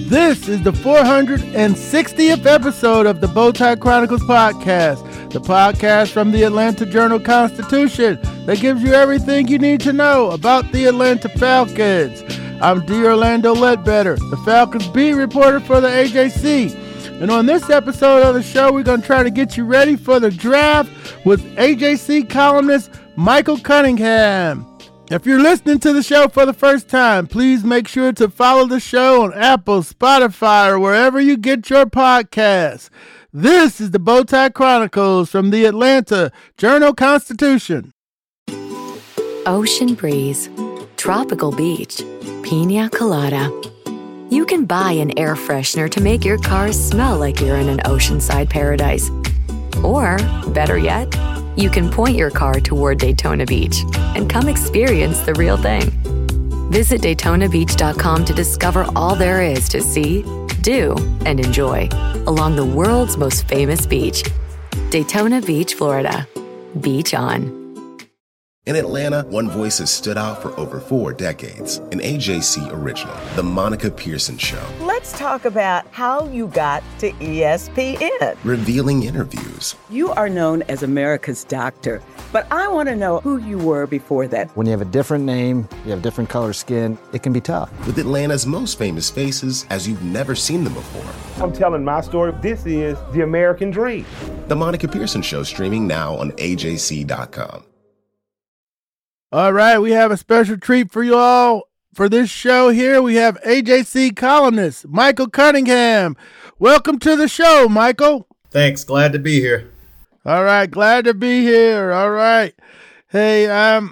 This is the 460th episode of the Bowtie Chronicles podcast, the podcast from the Atlanta Journal-Constitution that gives you everything you need to know about the Atlanta Falcons. I'm D. Orlando Ledbetter, the Falcons beat reporter for the AJC. And on this episode of the show, we're going to try to get you ready for the draft with AJC columnist Michael Cunningham. If you're listening to the show for the first time, please make sure to follow the show on Apple, Spotify, or wherever you get your podcasts. This is the Bowtie Chronicles from the Atlanta Journal-Constitution. Ocean breeze, tropical beach, pina colada. You can buy an air freshener to make your car smell like you're in an oceanside paradise. Or, better yet, you can point your car toward Daytona Beach and come experience the real thing. Visit DaytonaBeach.com to discover all there is to see, do, and enjoy along the world's most famous beach. Daytona Beach, Florida. Beach on. In Atlanta, one voice has stood out for over 4 decades. An AJC original, The Monica Pearson Show. Let's talk about how you got to ESPN. Revealing interviews. You are known as America's doctor, but I want to know who you were before that. When you have a different name, you have different color skin, it can be tough. With Atlanta's most famous faces as you've never seen them before. I'm telling my story. This is the American dream. The Monica Pearson Show, streaming now on AJC.com. All right, we have a special treat for you all for this show here. We have AJC columnist Michael Cunningham. Welcome to the show, Michael. Thanks. Glad to be here. All right, glad to be here. All right. Hey,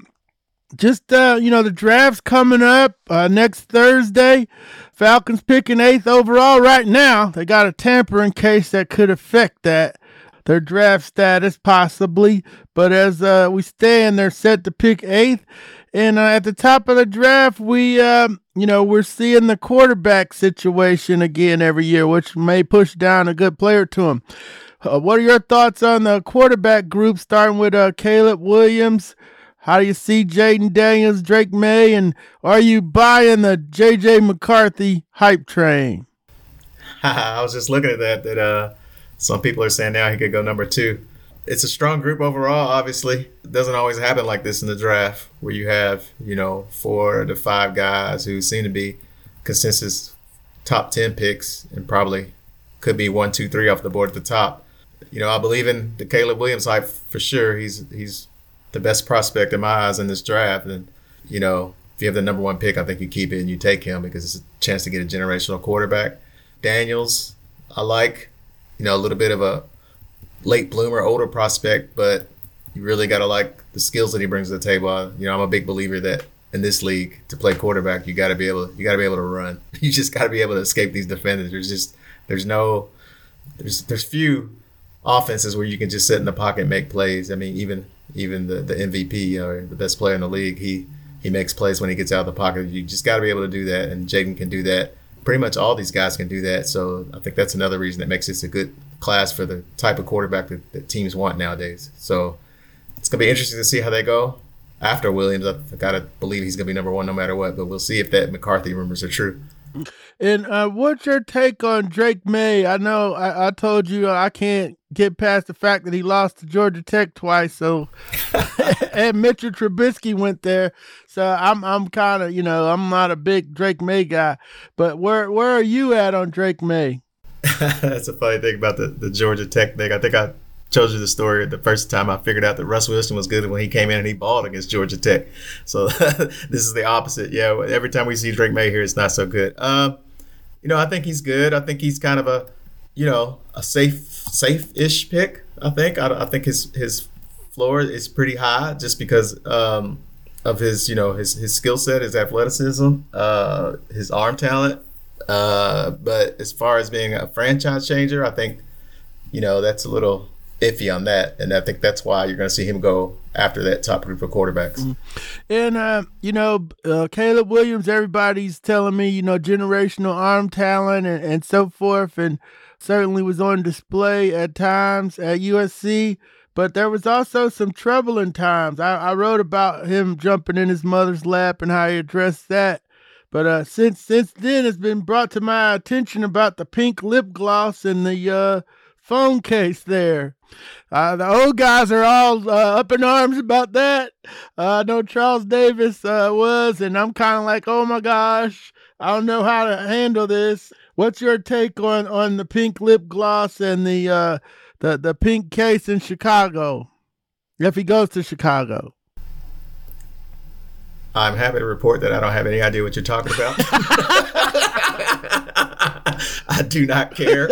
the draft's coming up next Thursday. Falcons picking 8th overall right now. They got a tampering case that could affect that. Their draft status possibly, but as we stand, they're set to pick 8th. And at the top of the draft, we're seeing the quarterback situation again every year, which may push down a good player to them. What are your thoughts on the quarterback group, starting with Caleb Williams? How do you see Jaden Daniels, Drake May, and are you buying the J.J. McCarthy hype train? I was just looking at that some people are saying now he could go number 2. It's a strong group overall, obviously. It doesn't always happen like this in the draft where you have, 4 to 5 guys who seem to be consensus top 10 picks and probably could be 1, 2, 3 off the board at the top. I believe in the Caleb Williams hype for sure. He's the best prospect in my eyes in this draft. And, if you have the number 1 pick, I think you keep it and you take him because it's a chance to get a generational quarterback. Daniels, I like. A little bit of a late bloomer, older prospect, but you really got to like the skills that he brings to the table. I'm a big believer that in this league to play quarterback, you got to be able to run. You just got to be able to escape these defenders. There's few offenses where you can just sit in the pocket and make plays. I mean, even the MVP or the best player in the league, he makes plays when he gets out of the pocket. You just got to be able to do that, and Jaden can do that. Pretty much all these guys can do that. So I think that's another reason that makes this a good class for the type of quarterback that teams want nowadays. So it's going to be interesting to see how they go after Williams. I got to believe he's going to be number 1 no matter what, but we'll see if that McCarthy rumors are true. And what's your take on Drake May? I know I told you I can't get past the fact that he lost to Georgia Tech twice. So, and Mitchell Trubisky went there. So I'm kind of, I'm not a big Drake May guy. But where are you at on Drake May? That's a funny thing about the Georgia Tech thing. I think I told you the story the first time I figured out that Russ Wilson was good when he came in and he balled against Georgia Tech. So this is the opposite. Yeah, every time we see Drake May here, it's not so good. I think he's good. I think he's kind of a safe-ish pick. I think his floor is pretty high just because of his his skill set, his athleticism, his arm talent. But as far as being a franchise changer, I think that's a little iffy on that, and I think that's why you're going to see him go after that top group of quarterbacks. And Caleb Williams, everybody's telling me generational arm talent and so forth, and certainly was on display at times at USC, but there was also some troubling times. I wrote about him jumping in his mother's lap and how he addressed that. But since then, it's been brought to my attention about the pink lip gloss and the phone case there. The old guys are all up in arms about that. I know Charles Davis was, and I'm kind of like, oh my gosh, I don't know how to handle this. What's your take on the pink lip gloss and the pink case in Chicago, if he goes to Chicago? I'm happy to report that I don't have any idea what you're talking about. I do not care.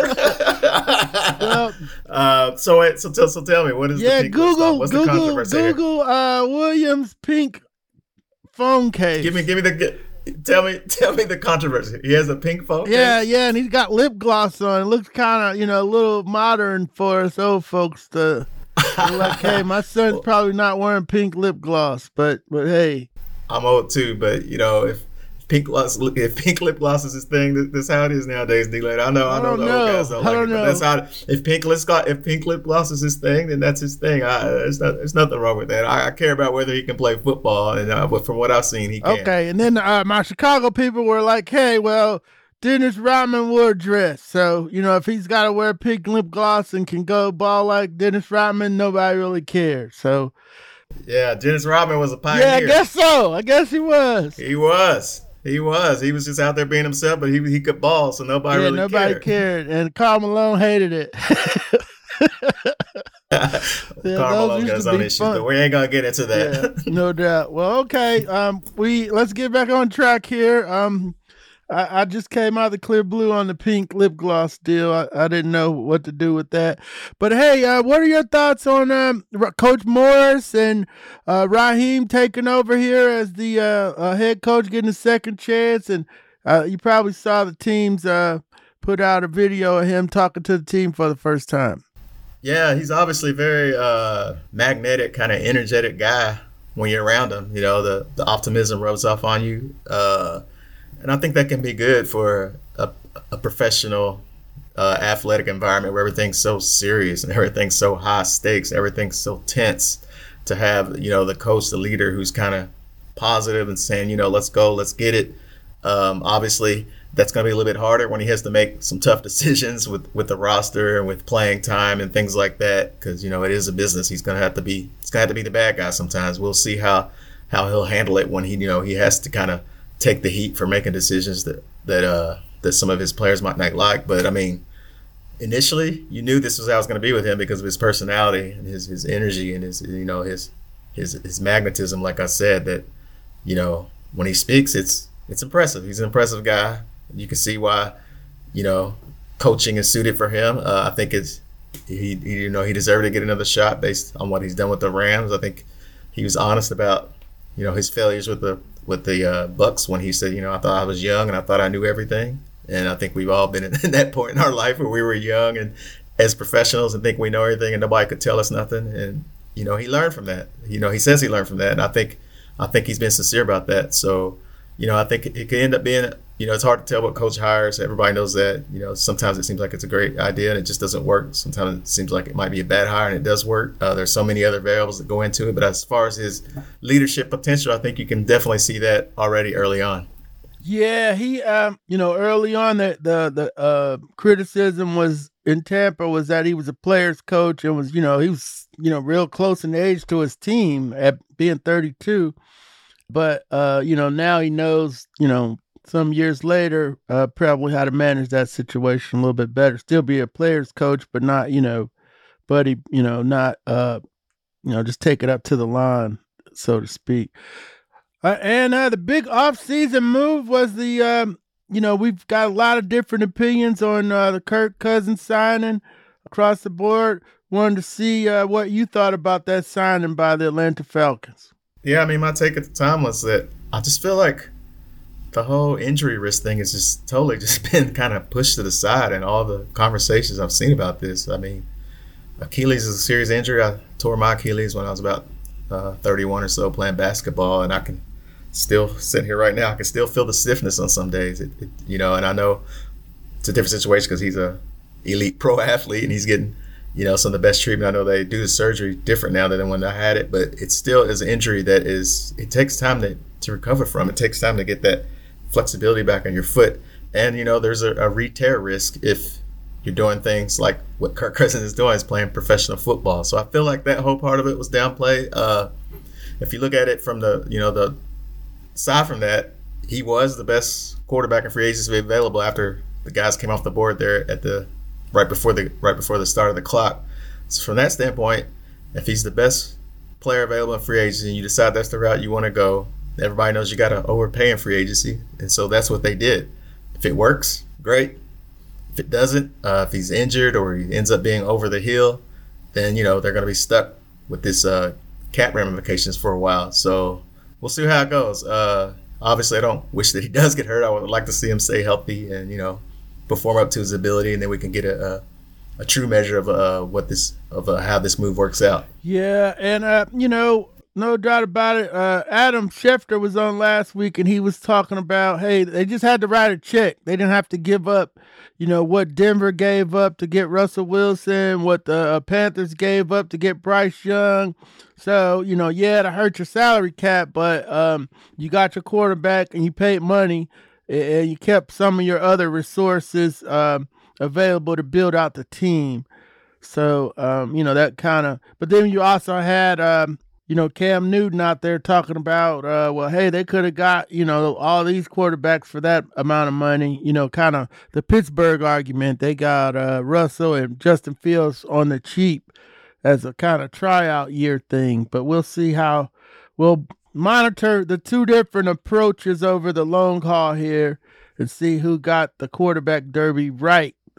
Well, so tell me, what is the pink Google what's the controversy here? Williams pink phone case. Tell me the controversy. He has a pink phone case? Yeah, and he's got lip gloss on. It looks kind of, a little modern for us old folks to like, hey, my son's probably not wearing pink lip gloss, but hey. I'm old too, but if pink lip gloss is his thing, that's how it is nowadays, D-Lane. I know the old guys don't like it, but that's how. If pink lip gloss is his thing, then that's his thing. There's nothing wrong with that. I care about whether he can play football, and from what I've seen, he can. Okay, and then my Chicago people were like, hey, well, Dennis Rodman wore a dress, so if he's got to wear pink lip gloss and can go ball like Dennis Rodman, nobody really cares. So. Yeah, Dennis Rodman was a pioneer. Yeah, I guess so. I guess he was. He was. He was just out there being himself, but he could ball, so nobody cared. And Karl Malone hated it. Karl Malone's got his own issues, but we ain't gonna get into that. Yeah, no doubt. Well, okay. Let's get back on track here. I just came out of the clear blue on the pink lip gloss deal. I didn't know what to do with that. But hey, what are your thoughts on Coach Morris and Raheem taking over here as the head coach, getting a second chance? And you probably saw the teams put out a video of him talking to the team for the first time. Yeah, he's obviously a very magnetic, kind of energetic guy when you're around him. The optimism rubs off on you. And I think that can be good for a professional athletic environment where everything's so serious and everything's so high stakes, everything's so tense. To have, the coach, the leader who's kind of positive and saying, let's go, let's get it. Obviously, that's going to be a little bit harder when he has to make some tough decisions with the roster and with playing time and things like that, because, it is a business. He's going to have to be the bad guy sometimes. We'll see how he'll handle it when he has to kind of take the heat for making decisions that some of his players might not like. But I mean, initially you knew this was how it was going to be with him because of his personality and his energy and his magnetism. Like I said, that when he speaks, it's impressive. He's an impressive guy. You can see why coaching is suited for him. I think he deserved to get another shot based on what he's done with the Rams. I think he was honest about his failures with the Bucks when he said, I thought I was young and I thought I knew everything. And I think we've all been in that point in our life where we were young and as professionals and think we know everything and nobody could tell us nothing. And, he learned from that. He says he learned from that. And I think he's been sincere about that. So, I think it could end up being, it's hard to tell what coach hires. Everybody knows that. Sometimes it seems like it's a great idea and it just doesn't work. Sometimes it seems like it might be a bad hire and it does work. There's so many other variables that go into it. But as far as his leadership potential, I think you can definitely see that already early on. Yeah, he, early on the criticism was in Tampa was that he was a player's coach and was, he was, real close in age to his team at being 32. But, now he knows, some years later, probably how to manage that situation a little bit better. Still be a player's coach, but not, not, just take it up to the line, so to speak. And the big off-season move was the, we've got a lot of different opinions on the Kirk Cousins signing across the board. Wanted to see what you thought about that signing by the Atlanta Falcons. Yeah, I mean, my take at the time was that I just feel like the whole injury risk thing has just totally just been kind of pushed to the side in all the conversations I've seen about this. I mean, Achilles is a serious injury. I tore my Achilles when I was about 31 or so playing basketball, and I can still sit here right now. I can still feel the stiffness on some days, and I know it's a different situation because he's a elite pro athlete and he's getting some of the best treatment. I know they do the surgery different now than when I had it, but it still is an injury that it takes time to recover from. It takes time to get that flexibility back on your foot. And, there's a re-tear risk if you're doing things like what Kirk Cousins is doing, is playing professional football. So I feel like that whole part of it was downplayed. If you look at it from the aside from that, he was the best quarterback in free agency available after the guys came off the board there at the right before the start of the clock. So from that standpoint, if he's the best player available in free agency and you decide that's the route you want to go, everybody knows you got to overpay in free agency, and so that's what they did. If it works, great. If it doesn't, if he's injured or he ends up being over the hill, then they're going to be stuck with this cap ramifications for a while. So we'll see how it goes. Obviously, I don't wish that he does get hurt. I would like to see him stay healthy and perform up to his ability, and then we can get a true measure of how this move works out. Yeah, and no doubt about it. Adam Schefter was on last week, and he was talking about, hey, they just had to write a check. They didn't have to give up, what Denver gave up to get Russell Wilson, what the Panthers gave up to get Bryce Young. So, to hurt your salary cap, but you got your quarterback and you paid money, and you kept some of your other resources available to build out the team. So, that kind of, but then you also had, Cam Newton out there talking about, hey, they could have got, all these quarterbacks for that amount of money, kind of the Pittsburgh argument. They got Russell and Justin Fields on the cheap as a kind of tryout year thing. But we'll see how we'll monitor the two different approaches over the long haul here and see who got the quarterback derby right, the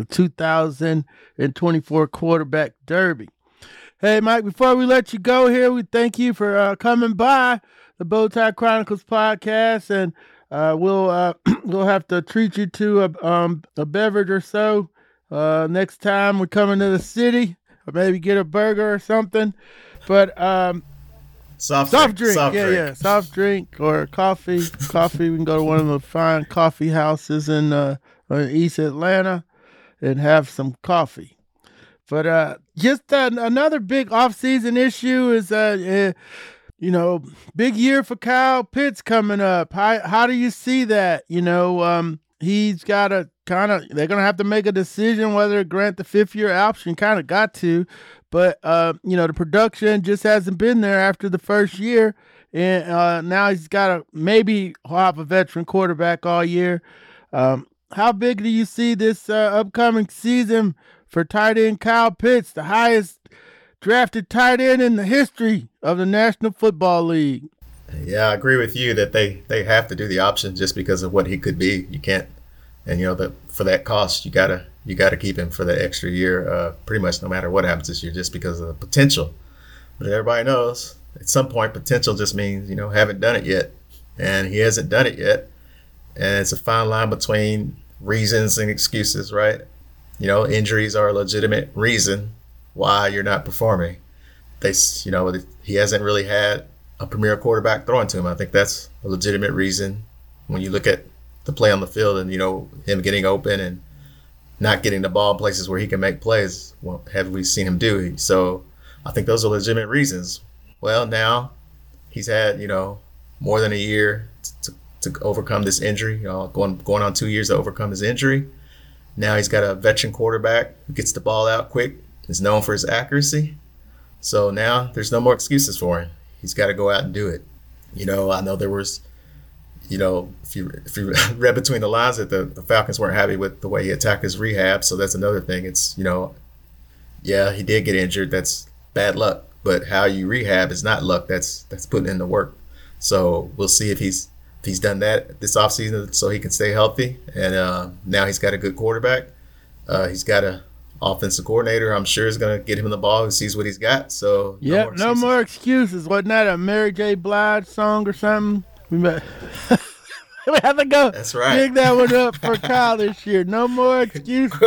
2024 quarterback derby. Hey, Mike, before we let you go here, we thank you for coming by the Bowtie Chronicles podcast, and we'll have to treat you to a beverage or so next time we come into the city, or maybe get a burger or something. But soft drink. Yeah, soft drink or coffee. We can go to one of the fine coffee houses in East Atlanta and have some coffee. But just another big off-season issue is, big year for Kyle Pitts coming up. How do you see that? He's got to they're going to have to make a decision whether to grant the fifth-year option. Kind of got to. But, the production just hasn't been there after the first year. And now he's got to maybe have a veteran quarterback all year. How big do you see this upcoming season for tight end Kyle Pitts, the highest drafted tight end in the history of the National Football League? Yeah, I agree with you that they have to do the option just because of what he could be. You can't, and for that cost, you gotta keep him for that extra year, pretty much no matter what happens this year, just because of the potential. But everybody knows at some point potential just means haven't done it yet, and he hasn't done it yet, and it's a fine line between reasons and excuses, right? Injuries are a legitimate reason why you're not performing. He hasn't really had a premier quarterback throwing to him. I think that's a legitimate reason when you look at the play on the field and, him getting open and not getting the ball in places where he can make plays. What have we seen him do? So I think those are legitimate reasons. Well, now he's had, more than a year to overcome this injury, going on 2 years to overcome his injury. Now he's got a veteran quarterback who gets the ball out quick, is known for his accuracy. So now there's no more excuses for him. He's got to go out and do it. I know there was, if you read between the lines that the Falcons weren't happy with the way he attacked his rehab. So that's another thing. It's, yeah, he did get injured. That's bad luck. But how you rehab is not luck. That's putting in the work. So we'll see if he's done that this offseason so he can stay healthy. And now he's got a good quarterback. He's got a offensive coordinator I'm sure is going to get him the ball, who sees what he's got. So no more excuses. Wasn't that a Mary J. Blige song or something? We have to go. That's right. Dig that one up for Kyle this year. No more excuses.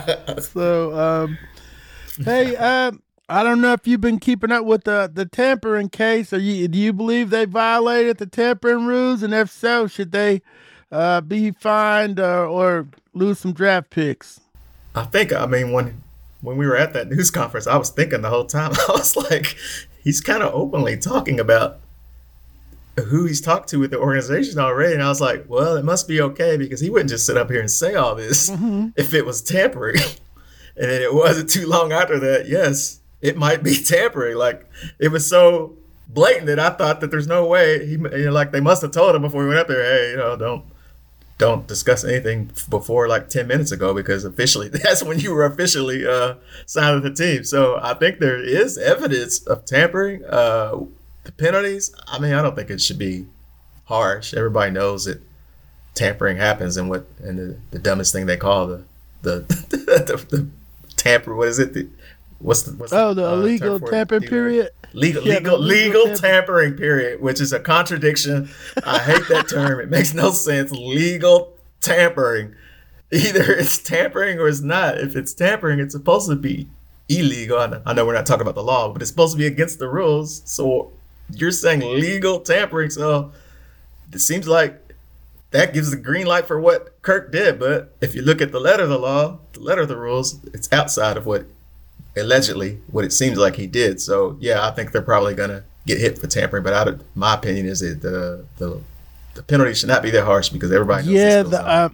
So, hey, I don't know if you've been keeping up with the tampering case. Do you believe they violated the tampering rules? And if so, should they be fined or lose some draft picks? When we were at that news conference, I was thinking the whole time, I was like, he's kind of openly talking about who he's talked to with the organization already. And I was like, well, it must be okay, because he wouldn't just sit up here and say all this if it was tampering. And then it wasn't too long after that, yes, it might be tampering. Like, it was so blatant that I thought that there's no way like they must have told him before we went up there, hey, don't discuss anything before like 10 minutes ago, because officially that's when you were officially signed with the team. So I think there is evidence of tampering. The penalties, I mean, I don't think it should be harsh. Everybody knows that tampering happens, and the dumbest thing they call the tamper. What is it? What's the illegal tampering period? Legal tampering period, which is a contradiction. I hate that term. It makes no sense. Legal tampering. Either it's tampering or it's not. If it's tampering, it's supposed to be illegal. I know we're not talking about the law, but it's supposed to be against the rules. So you're saying legal tampering. So it seems like that gives the green light for what Kirk did. But if you look at the letter of the law, the letter of the rules, it's outside of what it seems like he did. So yeah, I think they're probably gonna get hit for tampering. But my opinion is that the penalty should not be that harsh, because everybody knows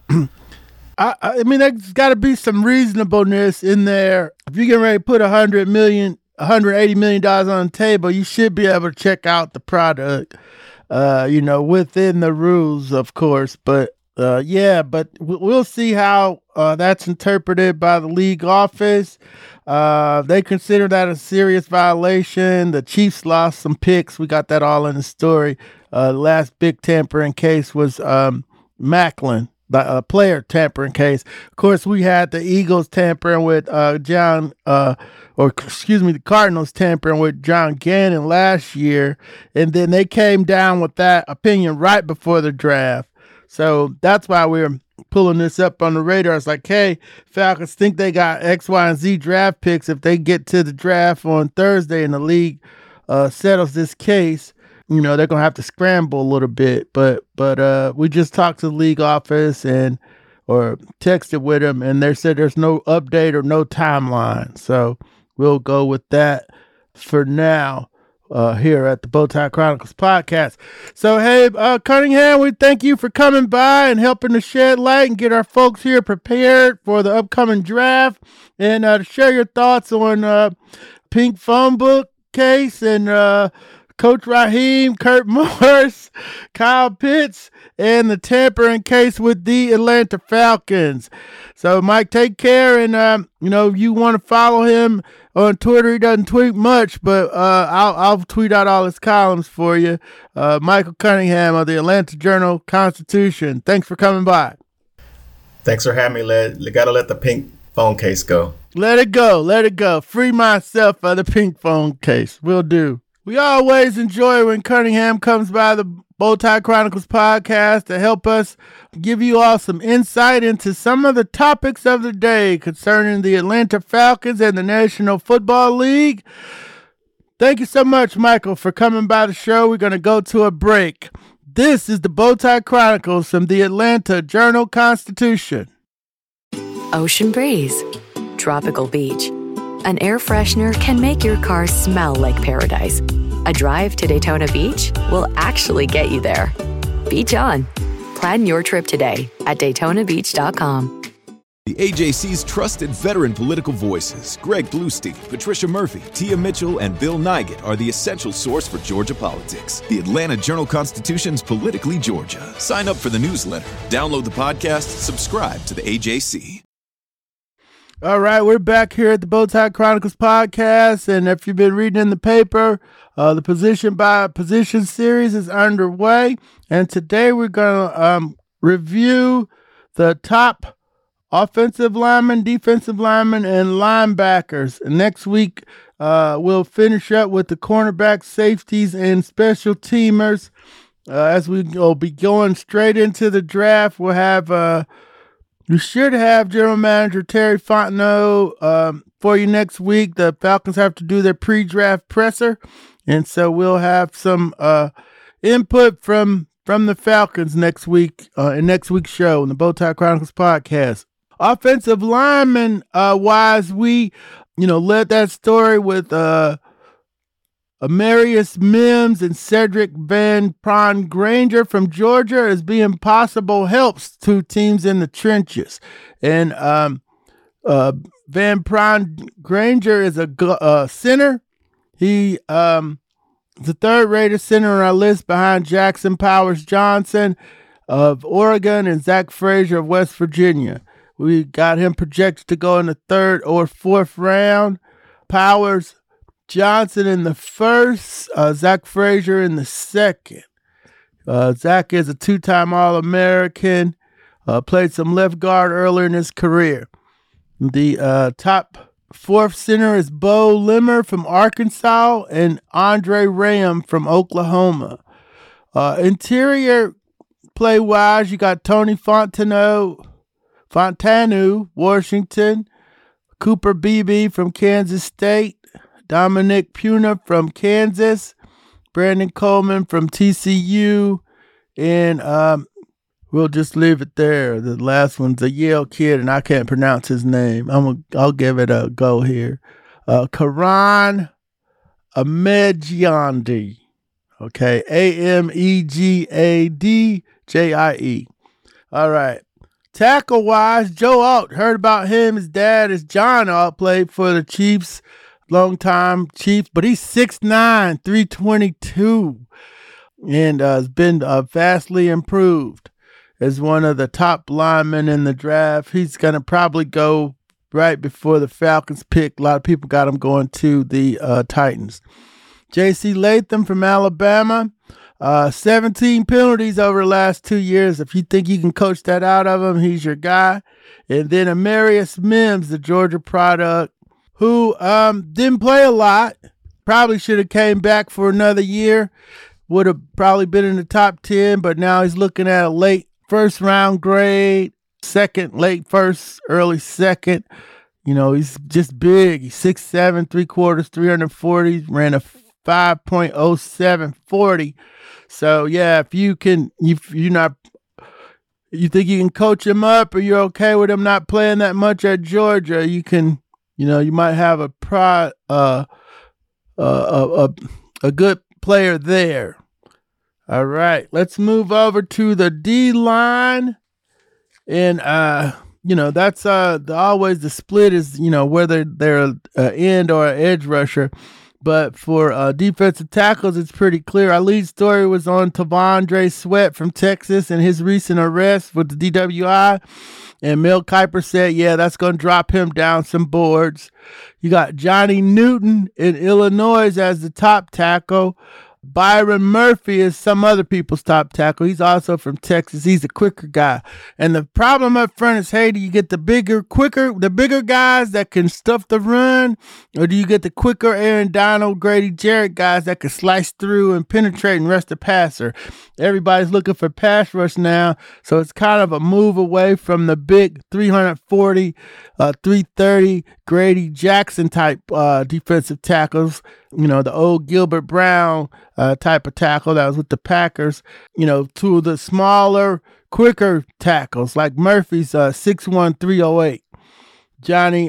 I mean, there's got to be some reasonableness in there. If you're getting ready to put $180 million on the table, you should be able to check out the product, within the rules, of course. But but we'll see how that's interpreted by the league office. They consider that a serious violation. The Chiefs lost some picks. We got that all in the story. The last big tampering case was Macklin, the player tampering case. Of course, we had the Eagles tampering with the Cardinals tampering with John Gannon last year. And then they came down with that opinion right before the draft. So that's why we're pulling this up on the radar. It's like, hey, Falcons think they got X, Y, and Z draft picks. If they get to the draft on Thursday and the league settles this case, they're going to have to scramble a little bit. But we just talked to the league office or texted with them, and they said there's no update or no timeline. So we'll go with that for now. Here at the Bowtie Chronicles podcast. So, hey, Cunningham, we thank you for coming by and helping to shed light and get our folks here prepared for the upcoming draft, and to share your thoughts on Pink Phone Book case and Coach Raheem, Kurt Morris, Kyle Pitts, and the tampering case with the Atlanta Falcons. So, Mike, take care, and you want to follow him on Twitter. He doesn't tweet much, but I'll tweet out all his columns for you. Michael Cunningham of the Atlanta Journal-Constitution. Thanks for coming by. Thanks for having me. Got to let the pink phone case go. Let it go. Free myself of the pink phone case. Will do. We always enjoy when Cunningham comes by the Bowtie Chronicles podcast to help us give you all some insight into some of the topics of the day concerning the Atlanta Falcons and the National Football League. Thank you so much, Michael, for coming by the show. We're going to go to a break. This is the Bowtie Chronicles from the Atlanta Journal-Constitution. Ocean breeze, tropical beach. An air freshener can make your car smell like paradise. A drive to Daytona Beach will actually get you there. Beach on. Plan your trip today at DaytonaBeach.com. The AJC's trusted veteran political voices, Greg Bluestein, Patricia Murphy, Tia Mitchell, and Bill Nygut, are the essential source for Georgia politics. The Atlanta Journal-Constitution's Politically Georgia. Sign up for the newsletter, download the podcast, subscribe to the AJC. All right, we're back here at the Bowtie Chronicles podcast, and if you've been reading in the paper, the position by position series is underway, and today we're going to review the top offensive linemen, defensive linemen, and linebackers. And next week, we'll finish up with the cornerback, safeties, and special teamers. As we will be going straight into the draft, we'll have you should have General Manager Terry Fontenot for you next week. The Falcons have to do their pre-draft presser, and so we'll have some input from the Falcons next week in next week's show in the Bowtie Chronicles podcast. Offensive lineman wise, we led that story with Amarius Mims and Cedric Van Pran Granger from Georgia is being possible helps to teams in the trenches. And Van Pran Granger is a center. He is the third-rated center on our list behind Jackson Powers Johnson of Oregon and Zach Frazier of West Virginia. We got him projected to go in the third or fourth round. Powers Johnson in the first, Zach Frazier in the second. Zach is a two-time All-American, played some left guard earlier in his career. The top fourth center is Bo Limmer from Arkansas and Andre Ram from Oklahoma. Interior play-wise, you got Tony Fontanu, Washington, Cooper Beebe from Kansas State, Dominic Puna from Kansas, Brandon Coleman from TCU, and we'll just leave it there. The last one's a Yale kid, and I can't pronounce his name. I'll give it a go here. Karan Ahmedjandi. Okay, Amegadjie. All right. Tackle-wise, Joe Alt, heard about him. His dad is John Alt, played for the Chiefs, long-time Chiefs, but he's 6'9", 322, and has been vastly improved as one of the top linemen in the draft. He's going to probably go right before the Falcons pick. A lot of people got him going to the Titans. J.C. Latham from Alabama. 17 penalties over the last 2 years. If you think you can coach that out of him, he's your guy. And then Amarius Mims, the Georgia product, who didn't play a lot. Probably should have came back for another year. Would have probably been in the top 10, but now he's looking at a late first round grade, second, late first, early second. You know, he's just big. He's 6'7", 3/4, 340, ran a 5.0740. So yeah, if you think you can coach him up, or you're okay with him not playing that much at Georgia, you can, you might have a good player there. All right, let's move over to the D line, and that's always the split is whether they're an end or an edge rusher. But for defensive tackles, it's pretty clear. Our lead story was on Tavondre Sweat from Texas and his recent arrest with the DWI. And Mel Kiper said, yeah, that's going to drop him down some boards. You got Johnny Newton in Illinois as the top tackle. Byron Murphy is some other people's top tackle. He's also from Texas. He's a quicker guy. And the problem up front is, hey, do you get the bigger guys that can stuff the run? Or do you get the quicker Aaron Donald, Grady Jarrett guys that can slice through and penetrate and rush the passer? Everybody's looking for pass rush now. So it's kind of a move away from the big 340, 330 Grady Jackson type defensive tackles. The old Gilbert Brown type of tackle that was with the Packers, to the smaller, quicker tackles like Murphy's 6'1", 308. Johnny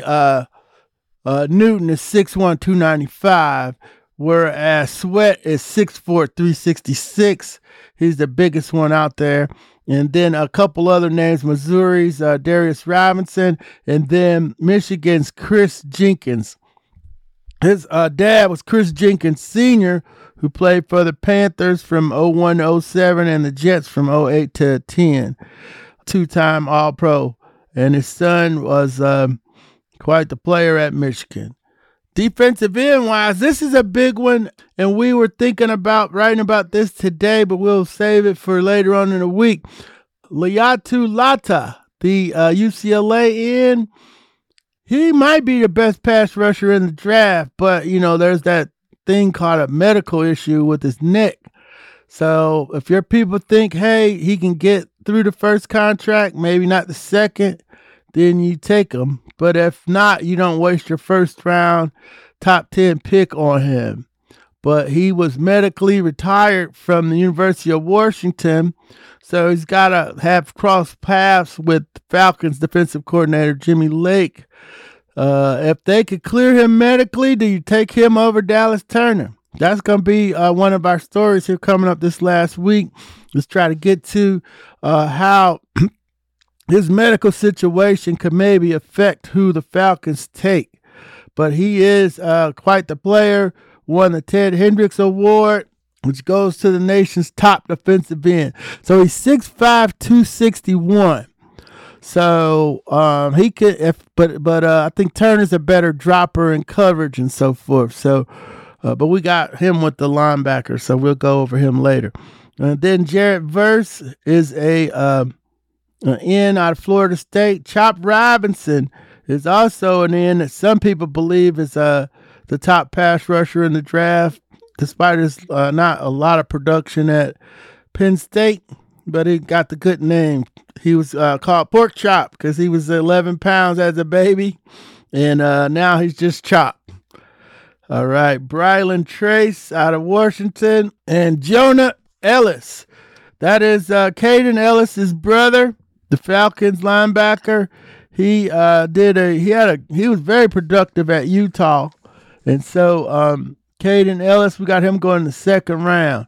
Newton is 6'1", 295, whereas Sweat is 6'4", 366. He's the biggest one out there. And then a couple other names, Missouri's Darius Robinson, and then Michigan's Chris Jenkins. His dad was Chris Jenkins Sr., who played for the Panthers from 01 to 07 and the Jets from 08 to 10. Two-time All-Pro. And his son was quite the player at Michigan. Defensive end-wise, this is a big one, and we were thinking about writing about this today, but we'll save it for later on in the week. Laiatu Lata, the UCLA end, he might be the best pass rusher in the draft, but, there's that thing called a medical issue with his neck. So if your people think, hey, he can get through the first contract, maybe not the second, then you take him. But if not, you don't waste your first round top 10 pick on him. But he was medically retired from the University of Washington, so he's got to have crossed paths with Falcons defensive coordinator Jimmy Lake. If they could clear him medically, do you take him over Dallas Turner? that's going to be one of our stories here coming up this last week. Let's try to get to how his medical situation could maybe affect who the Falcons take. But he is quite the player, won the Ted Hendricks Award, which goes to the nation's top defensive end. So he's 6'5", 261. So he could, but I think Turner's a better dropper in coverage and so forth. So, but we got him with the linebacker, so we'll go over him later. And then Jared Verse is an end out of Florida State. Chop Robinson is also an end that some people believe is the top pass rusher in the draft, despite his not a lot of production at Penn State, but he got the good name. He was called Pork Chop because he was 11 pounds as a baby, and now he's just Chop. All right, Brylan Trace out of Washington, and Jonah Ellis. That is Caden Ellis's brother, the Falcons linebacker. He was very productive at Utah, and so Caden Ellis, we got him going in the second round.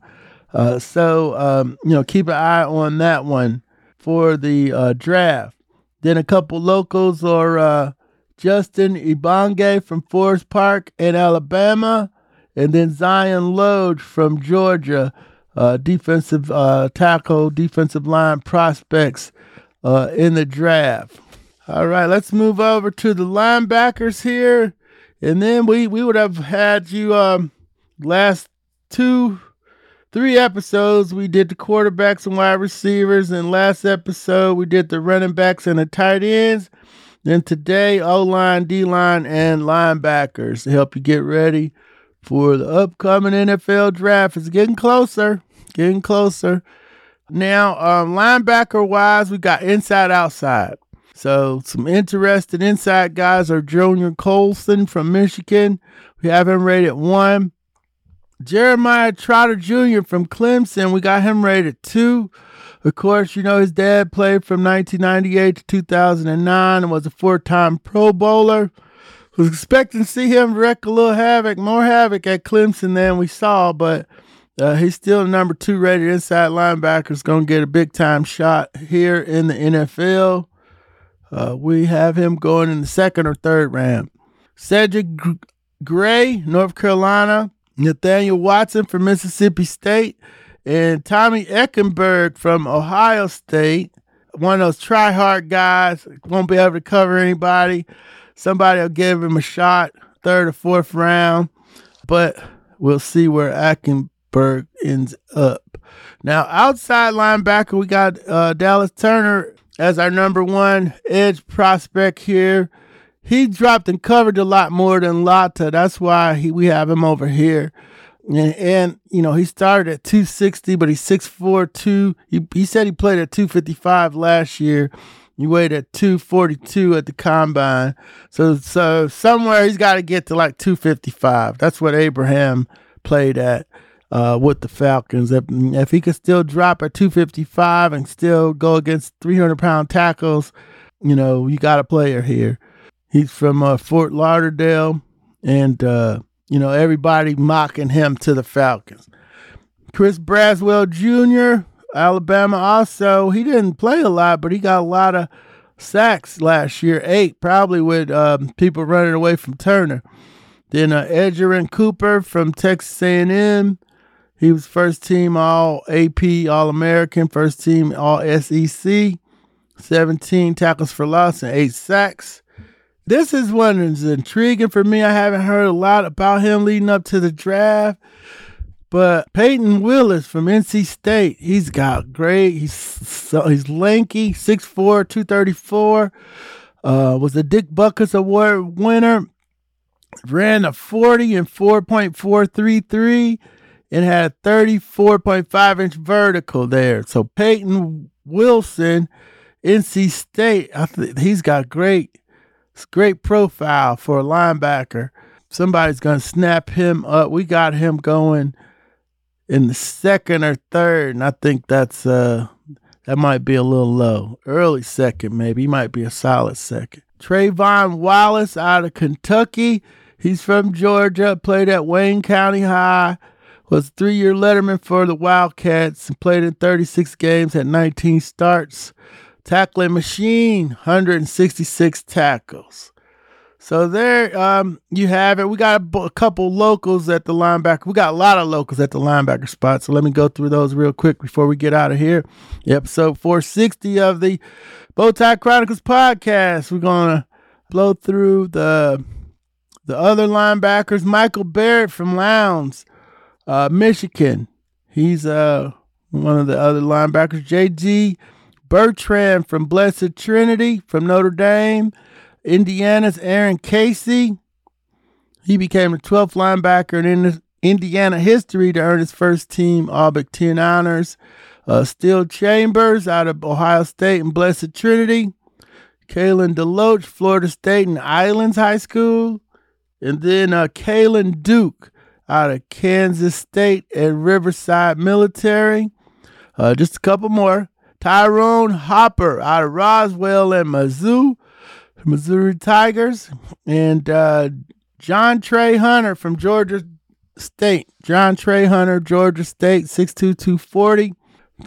So keep an eye on that one for the draft. Then a couple locals are Justin Ibange from Forest Park in Alabama, and then Zion Lodge from Georgia, defensive tackle, defensive line prospects in the draft. All right, let's move over to the linebackers here. And then we would have had you last 3 episodes. We did the quarterbacks and wide receivers. And last episode, we did the running backs and the tight ends. Then today, O-line, D-line, and linebackers to help you get ready for the upcoming NFL draft. It's getting closer. Now, linebacker-wise, we got inside, outside. So some interested inside guys are Junior Colson from Michigan. We have him rated 1. Jeremiah Trotter Jr. from Clemson, we got him rated 2. Of course, his dad played from 1998 to 2009 and was a 4-time Pro Bowler. Was expecting to see him wreak a little more havoc at Clemson than we saw, but he's still number 2 rated inside linebacker. Is going to get a big-time shot here in the NFL. We have him going in the 2nd or 3rd round. Cedric Gray, North Carolina. Nathaniel Watson from Mississippi State. And Tommy Eckenberg from Ohio State. One of those try-hard guys. Won't be able to cover anybody. Somebody will give him a shot, 3rd or 4th round. But we'll see where Eckenberg ends up. Now, outside linebacker, we got Dallas Turner as our number 1 edge prospect here. He dropped and covered a lot more than Latta. That's why we have him over here. And he started at 260, but he's 6'4", 2. He said he played at 255 last year. He weighed at 242 at the combine. So somewhere he's got to get to like 255. That's what Abraham played at with the Falcons. If he could still drop at 255 and still go against 300-pound tackles, you got a player here. He's from Fort Lauderdale, and, everybody mocking him to the Falcons. Chris Braswell Jr., Alabama also. He didn't play a lot, but he got a lot of sacks last year, 8, probably with people running away from Turner. Then Edgerrin Cooper from Texas A&M. He was first team All-AP, All-American, first team All-SEC, 17 tackles for loss and 8 sacks. This is one that's intriguing for me. I haven't heard a lot about him leading up to the draft. But Peyton Willis from NC State, he's got great. He's lanky, 6'4", 234. Was a Dick Butkus Award winner. Ran a 40 in 4.433 and had a 34.5-inch vertical there. So Peyton Wilson, NC State, he's got great profile for a linebacker. Somebody's going to snap him up. We got him going in the 2nd or 3rd, and I think that might be a little low. Early 2nd, maybe. He might be a solid 2nd. Trayvon Wallace out of Kentucky. He's from Georgia, played at Wayne County High, was a 3-year letterman for the Wildcats, and played in 36 games, had 19 starts. Tackling machine, 166 tackles. So there you have it. We got a couple locals at the linebacker. We got a lot of locals at the linebacker spot. So let me go through those real quick before we get out of here. Episode 460 of the Bowtie Chronicles podcast. We're going to blow through the other linebackers. Michael Barrett from Lowndes, Michigan. He's one of the other linebackers. J.G. Bertrand from Blessed Trinity from Notre Dame. Indiana's Aaron Casey. He became the 12th linebacker in Indiana history to earn his first team All-Big Ten honors. Steele Chambers out of Ohio State and Blessed Trinity. Kalen DeLoach, Florida State and Islands High School. And then Kalen Duke out of Kansas State and Riverside Military. Just a couple more. Tyrone Hopper out of Roswell and Missouri Tigers, and John Trey Hunter from Georgia State. John Trey Hunter, Georgia State, 6'2", 240.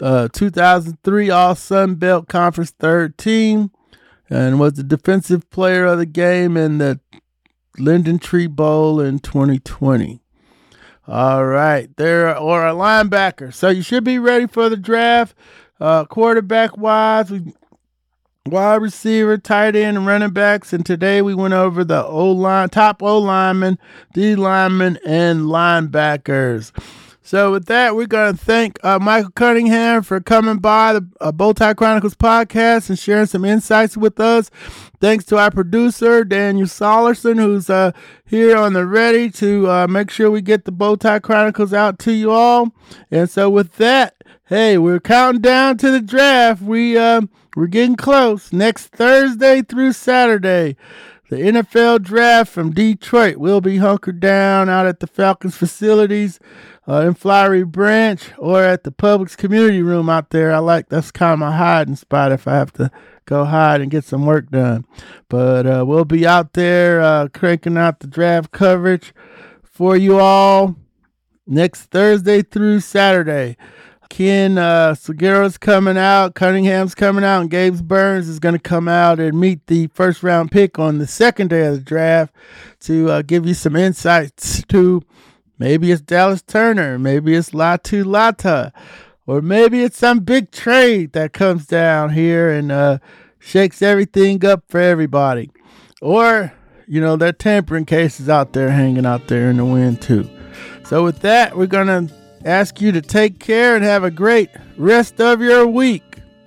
2003 All-Sun Belt Conference third team, and was the defensive player of the game in the Linden Tree Bowl in 2020. All right, there are our linebackers. So you should be ready for the draft. Quarterback-wise, wide receiver, tight end, and running backs. And today we went over the O-line, top O-linemen, D-linemen, and linebackers. So with that, we're going to thank Michael Cunningham for coming by the Bowtie Chronicles podcast and sharing some insights with us. Thanks to our producer, Daniel Solerson, who's here on the ready to make sure we get the Bowtie Chronicles out to you all. And so with that, hey, we're counting down to the draft. We're getting close. Next Thursday through Saturday, the NFL draft from Detroit. We'll be hunkered down out at the Falcons facilities in Flowery Branch or at the Publix community room out there. That's kind of my hiding spot if I have to go hide and get some work done. But we'll be out there cranking out the draft coverage for you all next Thursday through Saturday. Ken Seguero's coming out, Cunningham's coming out, and Gabe Burns is going to come out and meet the first round pick on the second day of the draft to give you some insights to maybe it's Dallas Turner, maybe it's Latu Lata, or maybe it's some big trade that comes down here and shakes everything up for everybody. Or, there are tampering cases out there hanging out there in the wind too. So with that, we're going to ask you to take care and have a great rest of your week.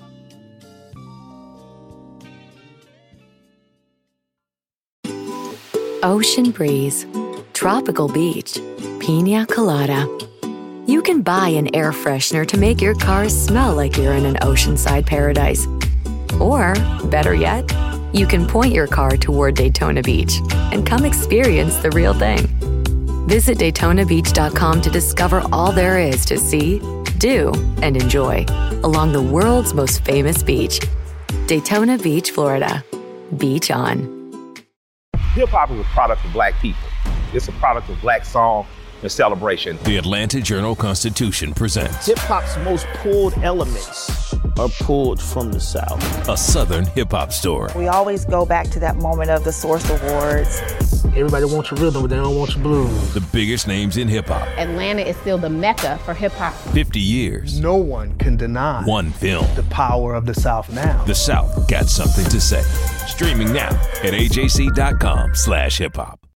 Ocean breeze, tropical beach, pina colada. You can buy an air freshener to make your car smell like you're in an oceanside paradise. Or, better yet, you can point your car toward Daytona Beach and come experience the real thing. Visit DaytonaBeach.com to discover all there is to see, do, and enjoy along the world's most famous beach. Daytona Beach, Florida. Beach on. Hip-hop is a product of black people. It's a product of black song and celebration. The Atlanta Journal-Constitution presents hip-hop's most pulled elements are pulled from the South. A Southern hip-hop story. We always go back to that moment of the Source Awards. Everybody wants your rhythm, but they don't want your blues. The biggest names in hip-hop. Atlanta is still the mecca for hip-hop. 50 years. No one can deny one film. The power of the South now. The South got something to say. Streaming now at AJC.com/hiphop.